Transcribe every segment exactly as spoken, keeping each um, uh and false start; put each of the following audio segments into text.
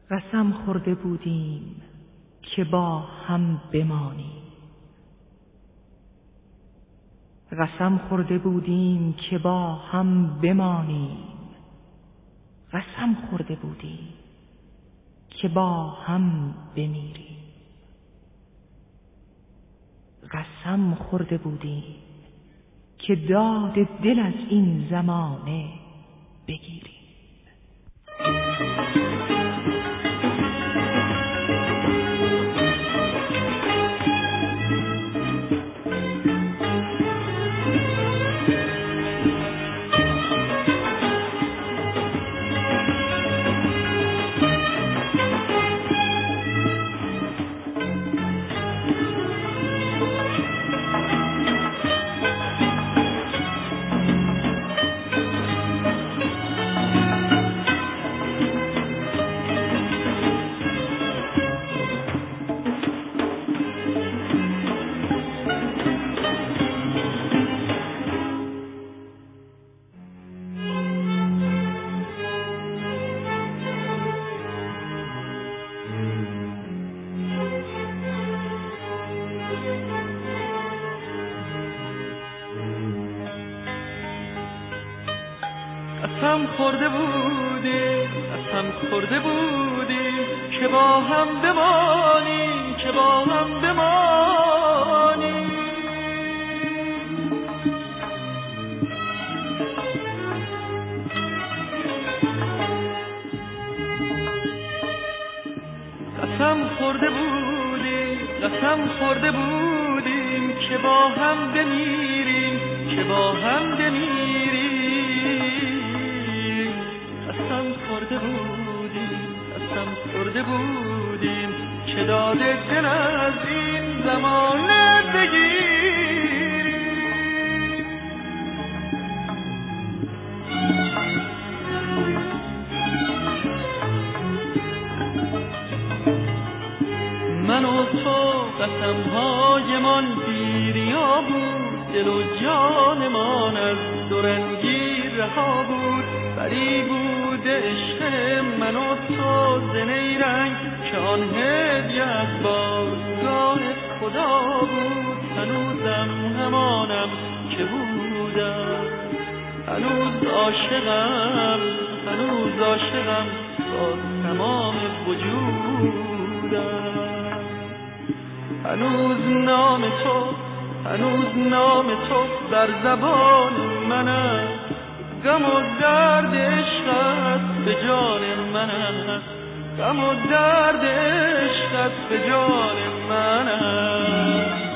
قسم خورده بودیم که با هم بمانیم. قسم خورده بودیم که با هم بمانیم. قسم خورده بودیم که با هم بمیریم. قسم خورده بودیم که داد دل از این زمانه بگیریم. قسم خورده بودیم قسم خورده بودیم که با هم بمانیم که با هم بمانیم. قسم خورده بودیم قسم خورده بودیم که با هم بمیریم که با هم بمیریم. قسم خورده بودیم قسم خورده بودیم که داد دل از این زمانه بگیریم. من و تو قسم‌هایمان بیریا بود، دل و جانمان از دورنگی رها بود. بری بود عشق من و تو ز نیرنگ که آن هدیه از بارگاه خدا بود. هنوزم همانم که بودم، هنوز عاشقم هنوز عاشقم با تمام وجودم. هنوز نام تو هنوز نام تو در زبان من است، غم و درد عشقت به جان من است، غم و درد عشقت به جان من است.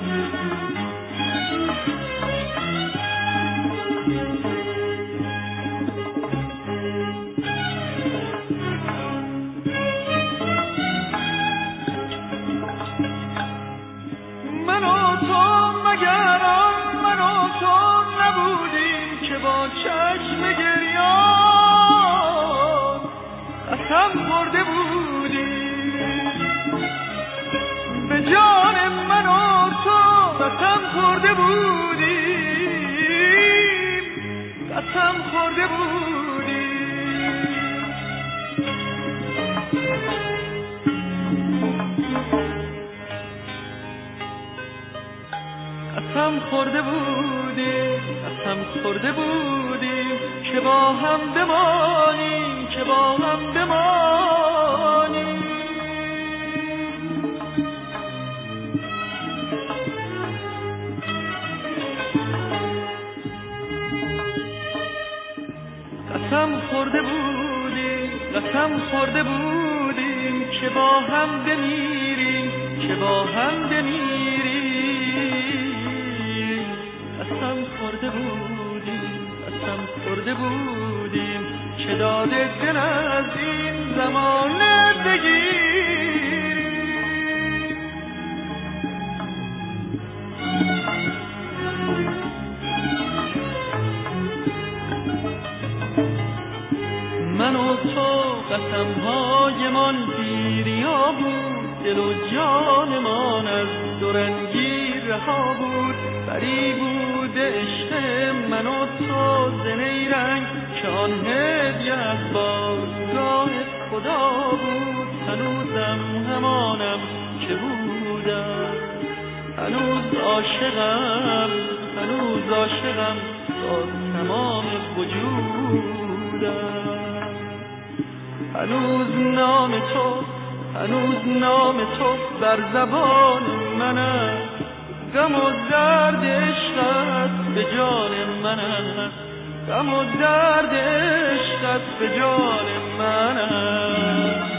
من و تو مگر آن من و تو نبودیم که با چشم گریان قسم خورده بودیم به جان من و تو، قسم خورده بودیم قسم خورده بودیم. قسم خورده بودیم قسم خورده بودیم که با هم بمانیم که با هم بمانیم. قسم خورده بودیم قسم خورده بودیم که با هم بمیریم که با هم بمیریم. قسم خورده بودیم قسم خورده بودیم که داد دل از این زمانه بگیریم. من و تو قسم‌هایمان بیریا بود، دل و جانمان از دورنگی رها بود. بری بود عشق من و تو ز نیرنگ که آن هدیه از بارگاه خدا بود. هستم همانم که بودم. هنوز عاشقم هنوز عاشقم با تمام وجودم. هنوز نام تو هنوز نام تو بر زبان من است. غم و درد عشقت به جان من است. غم و درد عشقت به جان من است.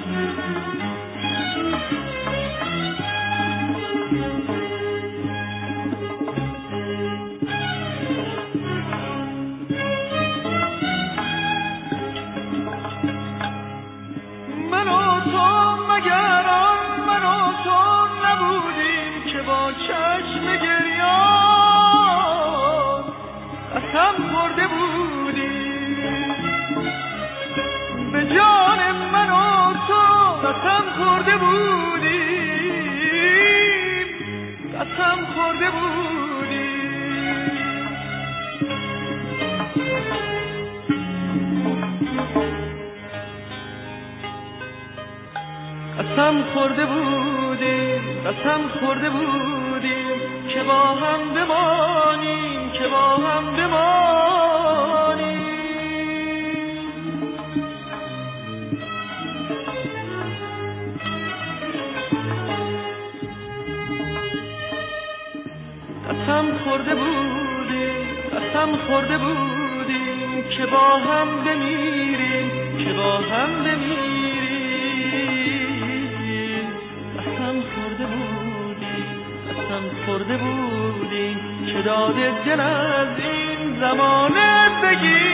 من و تو مگر آن من و تو نبودیم که با چشم گریان قسم خورده بودیم. به جان من و تو قسم خورده بودیم. قسم خورده بودیم. قسم خورده بودیم قسم خورده بودیم که با هم بمانیم که با هم بمانیم. قسم خورده بودیم قسم خورده بودیم که با هم بمیریم که با هم بمیریم. قسم خورده بودیم قسم خورده بودیم که داد دل از این زمانه بگیر.